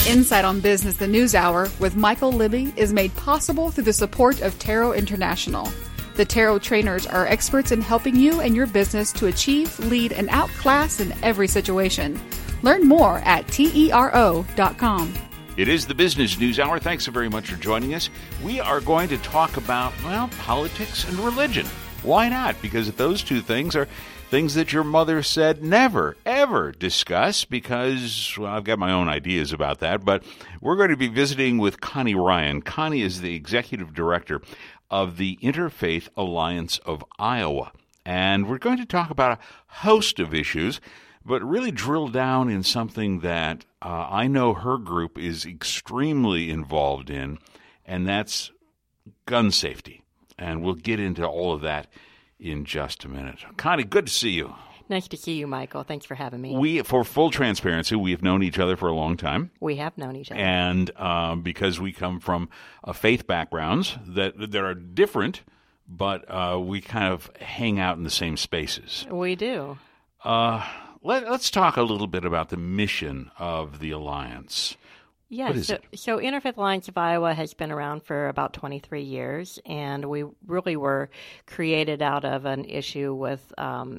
Insight on Business, the News Hour with Michael Libby is made possible through the support of Tarot International. The Tarot trainers are experts in helping you and your business to achieve, lead, and outclass in every situation. Learn more at TERO.com. It is the Business News Hour. Thanks so very much for joining us. We are going to talk about, politics and religion. Why not? Because those two things are things that your mother said never, ever discuss because, I've got my own ideas about that. But we're going to be visiting with Connie Ryan. Connie is the executive director of the Interfaith Alliance of Iowa. And we're going to talk about a host of issues, but really drill down in something that I know her group is extremely involved in, and that's gun safety. And we'll get into all of that in just a minute. Connie, good to see you. Nice to see you, Michael. Thanks for having me. For full transparency, we have known each other for a long time. We have known each other. And because we come from faith backgrounds that are different, but we kind of hang out in the same spaces. We do. Let's talk a little bit about the mission of the Alliance. Yes, so Interfaith Alliance of Iowa has been around for about 23 years, and we really were created out of an issue with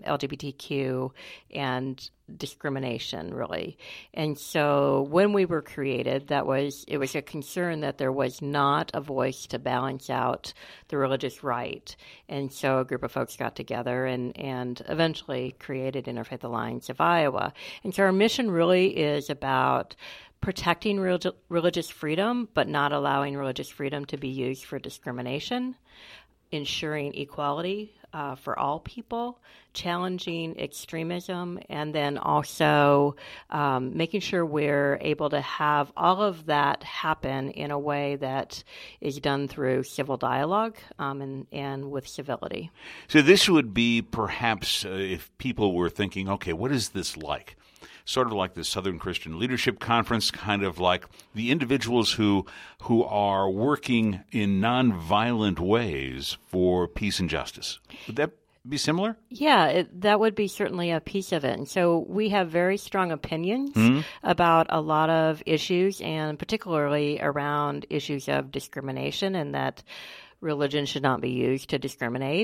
LGBTQ and discrimination, really. And so when we were created, it was a concern that there was not a voice to balance out the religious right. And so a group of folks got together and eventually created Interfaith Alliance of Iowa. And so our mission really is about protecting religious freedom, but not allowing religious freedom to be used for discrimination, ensuring equality for all people, challenging extremism, and then also making sure we're able to have all of that happen in a way that is done through civil dialogue and with civility. So this would be perhaps if people were thinking, okay, what is this like? Sort of like the Southern Christian Leadership Conference, kind of like the individuals who are working in nonviolent ways for peace and justice. Would that be similar? Yeah, that would be certainly a piece of it. And so we have very strong opinions about a lot of issues, and particularly around issues of discrimination, and that religion should not be used to discriminate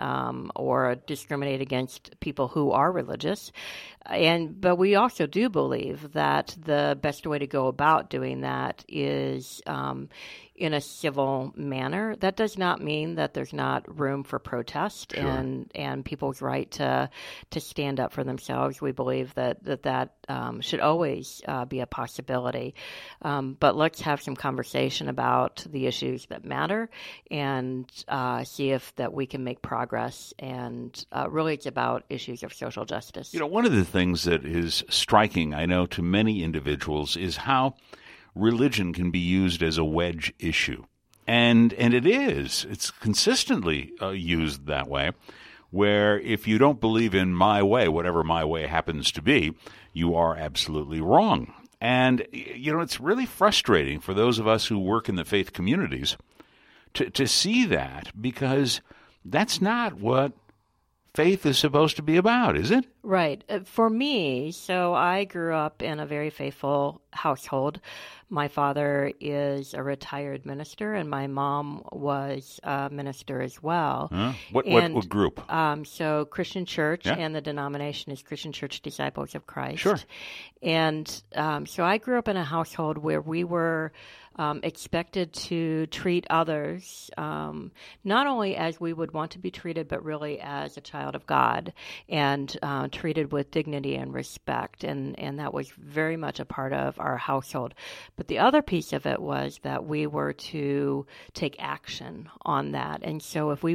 or discriminate against people who are religious. But we also do believe that the best way to go about doing that is in a civil manner. That does not mean that there's not room for protest and people's right to stand up for themselves. We believe that should always be a possibility. But let's have some conversation about the issues that matter and see if that we can make progress. And really it's about issues of social justice. One of the things that is striking, I know, to many individuals is how religion can be used as a wedge issue. And it is. It's consistently used that way, where if you don't believe in my way, whatever my way happens to be, you are absolutely wrong. And, it's really frustrating for those of us who work in the faith communities to see that, because that's not what faith is supposed to be about, is it? Right. For me, so I grew up in a very faithful household. My father is a retired minister, and my mom was a minister as well. What group? So Christian Church, and the denomination is Christian Church Disciples of Christ. Sure. And so I grew up in a household where we were expected to treat others not only as we would want to be treated, but really as a child of God, and treated with dignity and respect. And that was very much a part of our household. But the other piece of it was that we were to take action on that. And so if we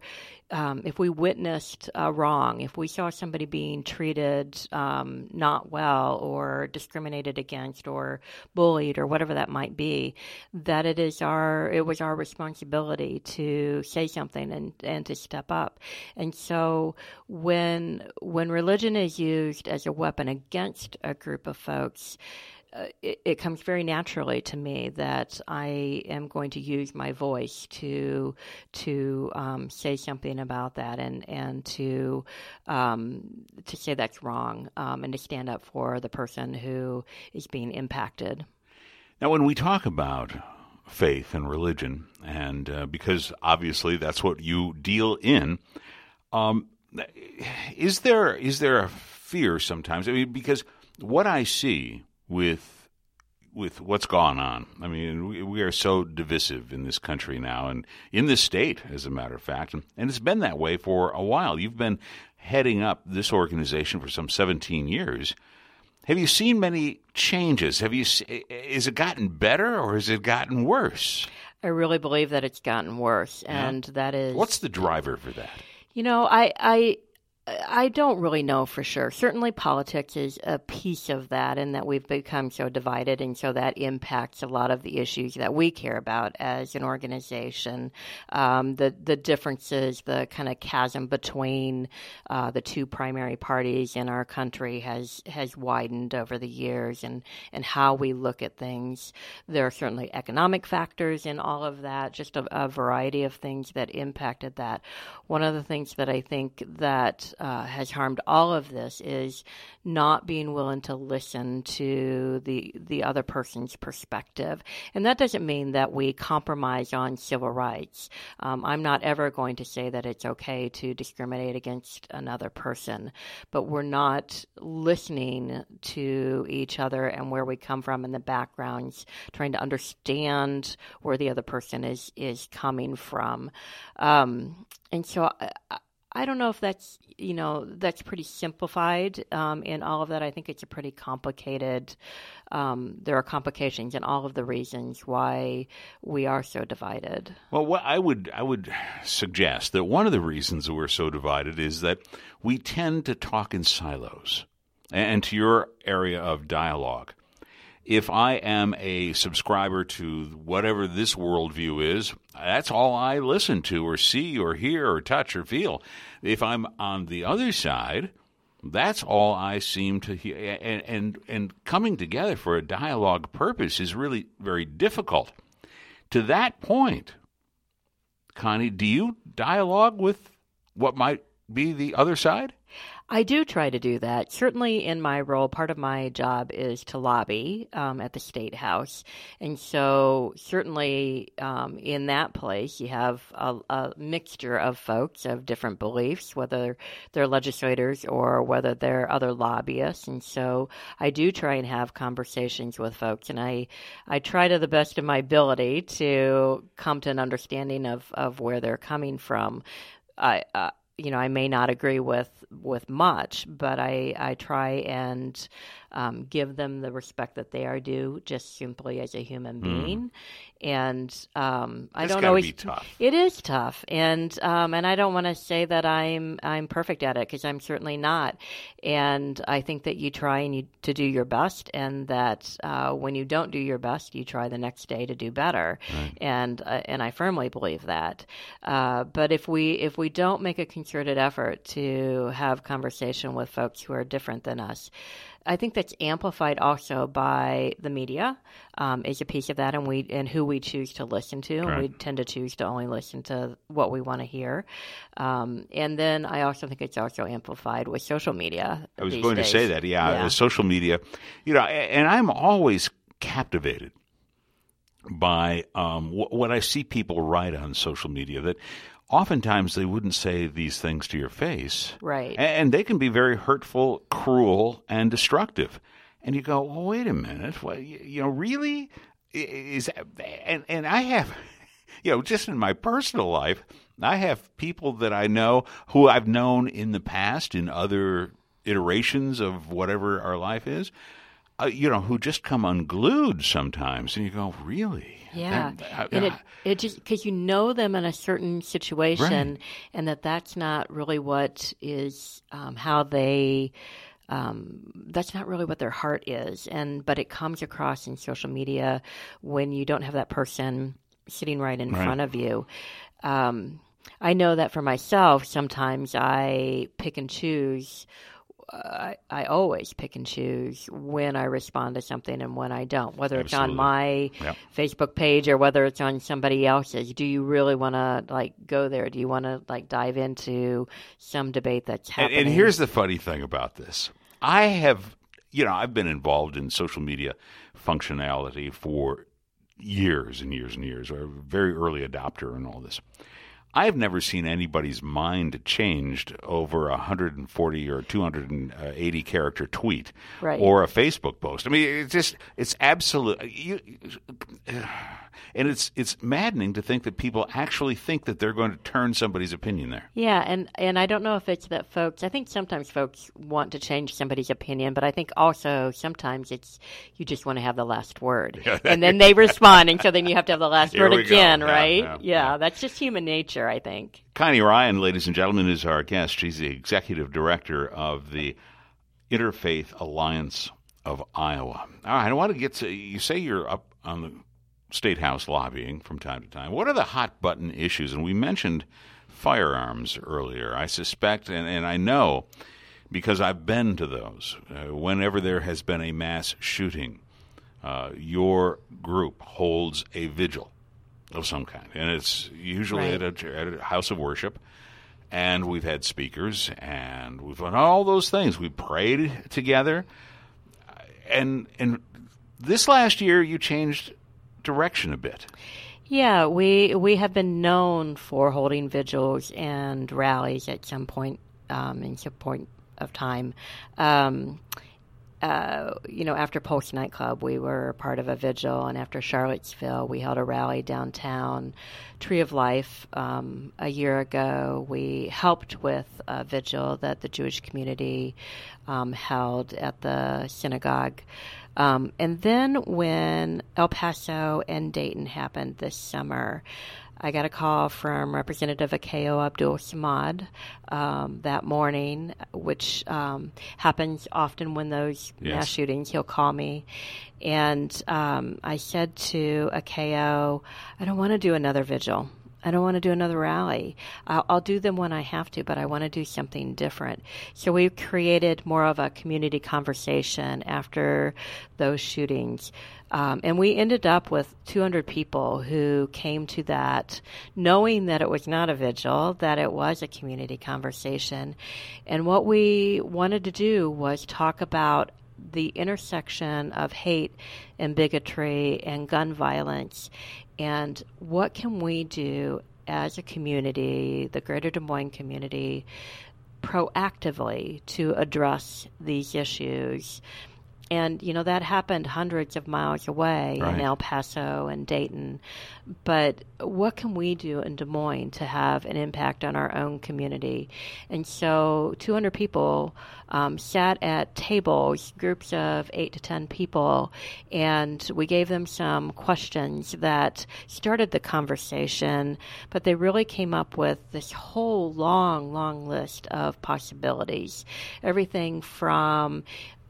witnessed a wrong, if we saw somebody being treated not well or discriminated against or bullied or whatever that might be, that it was our responsibility to say something and to step up. And so when religion is used as a weapon against a group of folks, it comes very naturally to me that I am going to use my voice to say something about that and to say that's wrong, and to stand up for the person who is being impacted. Now, when we talk about faith and religion, and because obviously that's what you deal in, is there a fear sometimes? I mean, because what I see with what's gone on, I mean, we are so divisive in this country now, and in this state, as a matter of fact, and it's been that way for a while. You've been heading up this organization for some 17 years. Have you seen many changes? Is it gotten better or has it gotten worse? I really believe that it's gotten worse, and that is... What's the driver for that? You know, I don't really know for sure. Certainly politics is a piece of that, and that we've become so divided, and so that impacts a lot of the issues that we care about as an organization. The differences, the kind of chasm between the two primary parties in our country has widened over the years, and how we look at things. There are certainly economic factors in all of that, just a variety of things that impacted that. One of the things that I think that has harmed all of this is not being willing to listen to the other person's perspective. And that doesn't mean that we compromise on civil rights. I'm not ever going to say that it's okay to discriminate against another person, but we're not listening to each other and where we come from in the backgrounds, trying to understand where the other person is coming from. And so I don't know if that's pretty simplified in all of that. I think it's a pretty complicated, there are complications in all of the reasons why we are so divided. Well, what I would suggest that one of the reasons that we're so divided is that we tend to talk in silos. And to your area of dialogue, if I am a subscriber to whatever this worldview is, that's all I listen to or see or hear or touch or feel. If I'm on the other side, that's all I seem to hear. And coming together for a dialogue purpose is really very difficult. To that point, Connie, do you dialogue with what might be the other side? I do try to do that. Certainly in my role, part of my job is to lobby at the State House. And so certainly in that place, you have a mixture of folks of different beliefs, whether they're legislators or whether they're other lobbyists. And so I do try and have conversations with folks. And I try to the best of my ability to come to an understanding of where they're coming from. I may not agree with much, but I try and give them the respect that they are due, just simply as a human being. And I don't always. Be tough. It is tough, and I don't want to say that I'm perfect at it, because I'm certainly not. And I think that you try to do your best, and that when you don't do your best, you try the next day to do better. Right. And I firmly believe that. But if we don't make a concerted effort to have conversation with folks who are different than us, I think that's amplified also by the media is a piece of that, and who we choose to listen to. Right. And we tend to choose to only listen to what we want to hear. And then I also think it's also amplified with social media. I was going to say that, yeah. Social media, and I'm always captivated by what I see people write on social media, that oftentimes they wouldn't say these things to your face. Right. And they can be very hurtful, cruel, and destructive. And you go, well, wait a minute. Well, really? Is that, and I have, just in my personal life, I have people that I know who I've known in the past in other iterations of whatever our life is, who just come unglued sometimes. And you go, really? Yeah, and it just, because you know them in a certain situation, right, and that's not really what is how they. That's not really what their heart is, but it comes across in social media when you don't have that person sitting right in front of you. I know that for myself, sometimes I pick and choose. I always pick and choose when I respond to something and when I don't, whether it's on my Facebook page or whether it's on somebody else's. Do you really want to go there? Do you want to dive into some debate that's happening? And here's the funny thing about this. I have, I've been involved in social media functionality for years and years and years. I'm a very early adopter in all this. I've never seen anybody's mind changed over a 140 or 280 character tweet or a Facebook post. I mean, it's absolute. And it's maddening to think that people actually think that they're going to turn somebody's opinion there. Yeah, and I don't know if it's that folks, I think sometimes folks want to change somebody's opinion, but I think also sometimes it's you just want to have the last word. And then they respond, and so then you have to have the last word again, right? Yeah, that's just human nature, I think. Connie Ryan, ladies and gentlemen, is our guest. She's the executive director of the Interfaith Alliance of Iowa. All right, I want to get to, you say you're up on the State House lobbying from time to time. What are the hot button issues? And we mentioned firearms earlier. I suspect, and I know because I've been to those, whenever there has been a mass shooting, your group holds a vigil of some kind. And it's usually at a house of worship. And we've had speakers, and we've done all those things. We prayed together. And this last year, you changed direction a bit. Yeah, we have been known for holding vigils and rallies at some point in some point of time. After Pulse nightclub, we were part of a vigil, and after Charlottesville, we held a rally downtown. Tree of Life, a year ago, we helped with a vigil that the Jewish community held at the synagogue. And then when El Paso and Dayton happened this summer, I got a call from Representative Akeo Abdul Samad that morning, which happens often when those mass shootings. He'll call me. And I said to Akeo, I don't want to do another vigil. I don't want to do another rally. I'll do them when I have to, but I want to do something different. So we created more of a community conversation after those shootings. And we ended up with 200 people who came to that knowing that it was not a vigil, that it was a community conversation. And what we wanted to do was talk about the intersection of hate and bigotry and gun violence, and what can we do as a community, the greater Des Moines community, proactively to address these issues. And, that happened hundreds of miles away in El Paso and Dayton. But what can we do in Des Moines to have an impact on our own community? And so 200 people sat at tables, groups of 8 to 10 people, and we gave them some questions that started the conversation, but they really came up with this whole long list of possibilities. Everything from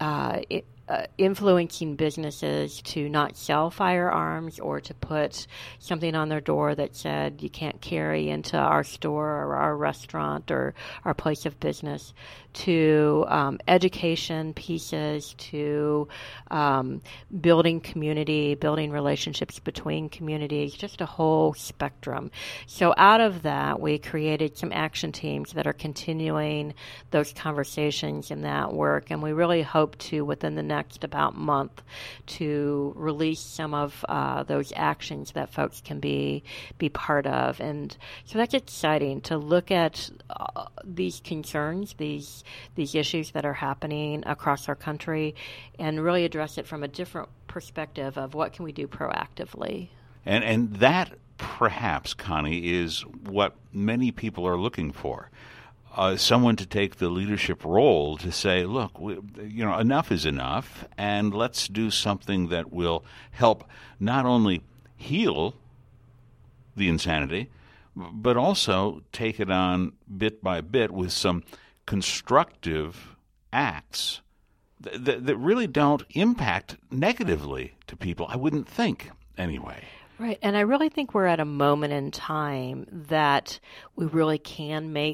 influencing businesses to not sell firearms or to put something on their door that said you can't carry into our store or our restaurant or our place of business, to education pieces, to building community, building relationships between communities, just a whole spectrum. So out of that, we created some action teams that are continuing those conversations and that work, and we really hope to, within the next about month, to release some of those actions that folks can be part of. And so that's exciting to look at these concerns, these issues that are happening across our country, and really address it from a different perspective of what can we do proactively. And that, perhaps, Connie, is what many people are looking for. Someone to take the leadership role to say, look, enough is enough, and let's do something that will help not only heal the insanity, but also take it on bit by bit with some constructive acts that really don't impact negatively to people, I wouldn't think, anyway. Right, and I really think we're at a moment in time that we really can make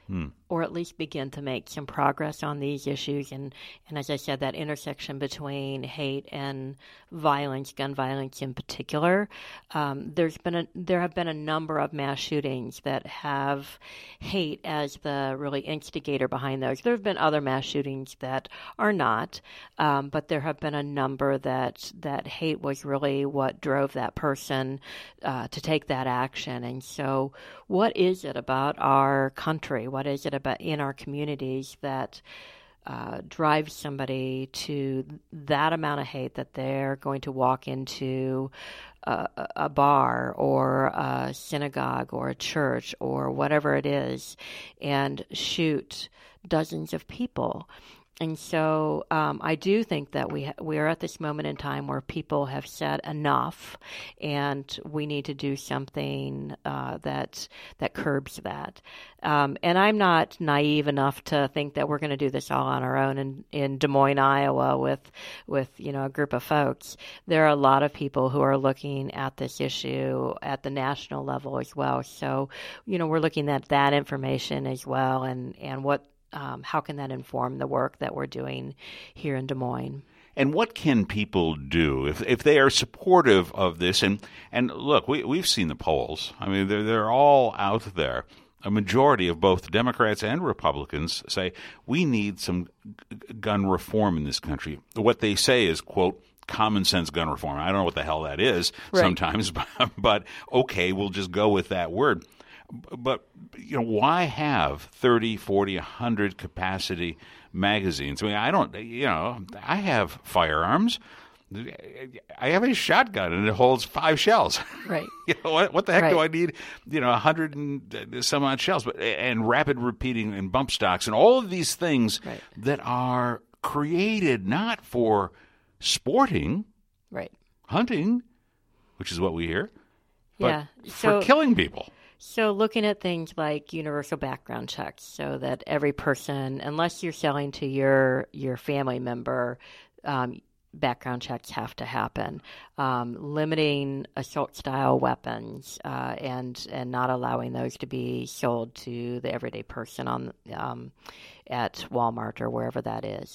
or at least begin to make some progress on these issues. And as I said, that intersection between hate and violence, gun violence in particular, there have been a number of mass shootings that have hate as the really instigator behind those. There have been other mass shootings that are not, but there have been a number that hate was really what drove that person to take that action. And so what is it about our country? What is it about in our communities that drives somebody to that amount of hate that they're going to walk into a bar or a synagogue or a church or whatever it is and shoot dozens of people? And so I do think that we are at this moment in time where people have said enough, and we need to do something that curbs that. And I'm not naive enough to think that we're going to do this all on our own in Des Moines, Iowa, with a group of folks. There are a lot of people who are looking at this issue at the national level as well. So, we're looking at that information as well, and what. How can that inform the work that we're doing here in Des Moines? And what can people do if they are supportive of this? And look, we've seen the polls. I mean, they're all out there. A majority of both Democrats and Republicans say we need some gun reform in this country. What they say is, quote, common sense gun reform. I don't know what the hell that is sometimes, but okay, we'll just go with that word. But, why have 30, 40, 100 capacity magazines? I mean, I have firearms. I have a shotgun, and it holds 5 shells. Right. What the heck do I need, 100 and some odd shells, and rapid repeating and bump stocks and all of these things that are created not for sporting, hunting, which is what we hear, but for killing people. So looking at things like universal background checks, so that every person, unless you're selling to your family member, background checks have to happen. Limiting assault-style weapons and not allowing those to be sold to the everyday person at Walmart or wherever that is.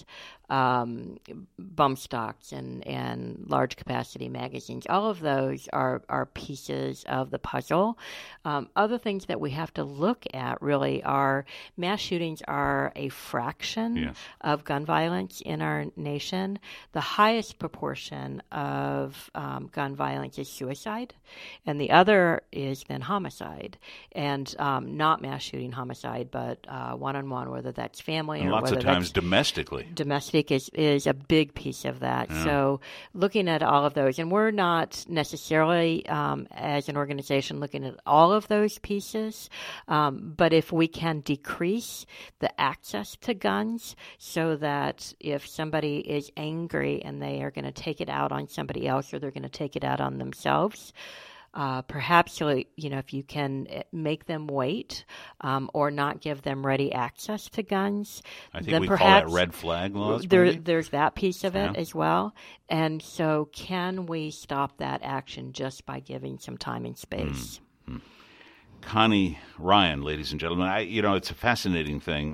Bump stocks and large capacity magazines. All of those are pieces of the puzzle. Other things that we have to look at really are mass shootings are a fraction of gun violence in our nation. The highest proportion of gun violence is suicide, and the other is then homicide, and not mass shooting homicide, but one-on-one, whether that's family and or lots whether of times that's domestically. Domestic is a big piece of that. Yeah. So looking at all of those, and we're not necessarily as an organization looking at all of those pieces, but if we can decrease the access to guns so that if somebody is angry and they are going to take it out on somebody else or they're going to take it out on themselves, perhaps, if you can make them wait or not give them ready access to guns. I think we call that red flag laws. There's that piece of it as well. And so can we stop that action just by giving some time and space? Mm-hmm. Connie Ryan, ladies and gentlemen, it's a fascinating thing.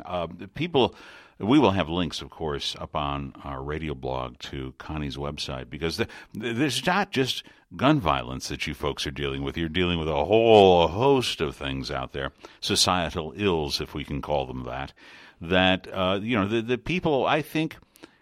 We will have links, of course, up on our radio blog to Connie's website, because there's not just gun violence that you folks are dealing with. You're dealing with a whole host of things out there, societal ills, if we can call them that, the people, I think,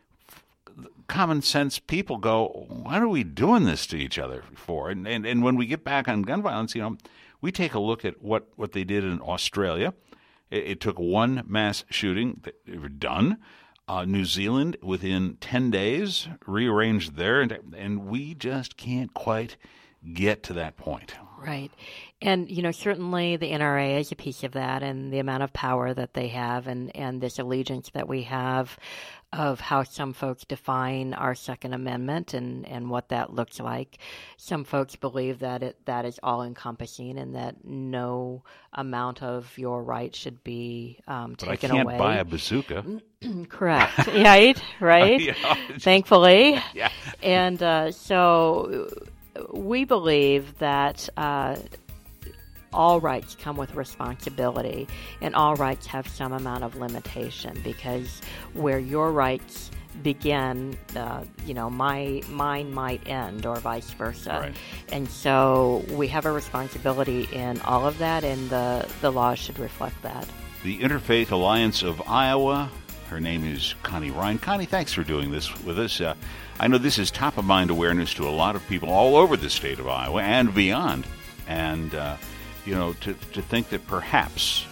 common sense people go, what are we doing this to each other for? And when we get back on gun violence, we take a look at what they did in Australia. It took one mass shooting. They were done. New Zealand, within 10 days, rearranged there, and we just can't quite get to that point. Right. And, certainly the NRA is a piece of that, and the amount of power that they have and this allegiance that we have of how some folks define our Second Amendment and what that looks like. Some folks believe that that is all-encompassing and that no amount of your rights should be taken away. But I can't buy a bazooka. Correct. Right? Thankfully. Yeah. And so we believe that all rights come with responsibility, and all rights have some amount of limitation, because where your rights begin, mine might end, or vice versa. Right. And so we have a responsibility in all of that, and the laws should reflect that. The Interfaith Alliance of Iowa. Her name is Connie Ryan. Connie, thanks for doing this with us. I know this is top-of-mind awareness to a lot of people all over the state of Iowa and beyond. And, to think that perhaps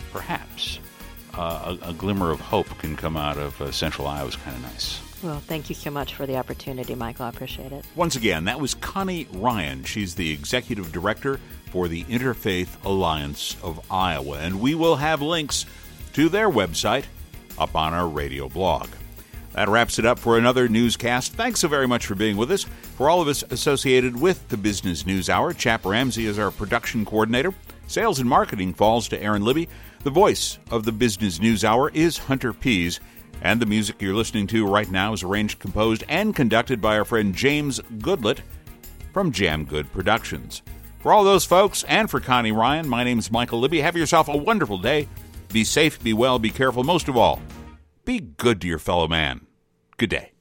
a glimmer of hope can come out of central Iowa is kind of nice. Well, thank you so much for the opportunity, Michael. I appreciate it. Once again, that was Connie Ryan. She's the executive director for the Interfaith Alliance of Iowa. And we will have links to their website up on our radio blog. That wraps it up for another newscast. Thanks so very much for being with us. For all of us associated with the Business News Hour, Chap Ramsey is our production coordinator. Sales and marketing falls to Aaron Libby. The voice of the Business News Hour is Hunter Pease. And the music you're listening to right now is arranged, composed, and conducted by our friend James Goodlett from Jam Good Productions. For all those folks, and for Connie Ryan, my name is Michael Libby. Have yourself a wonderful day. Be safe, be well, be careful. Most of all, be good to your fellow man. Good day.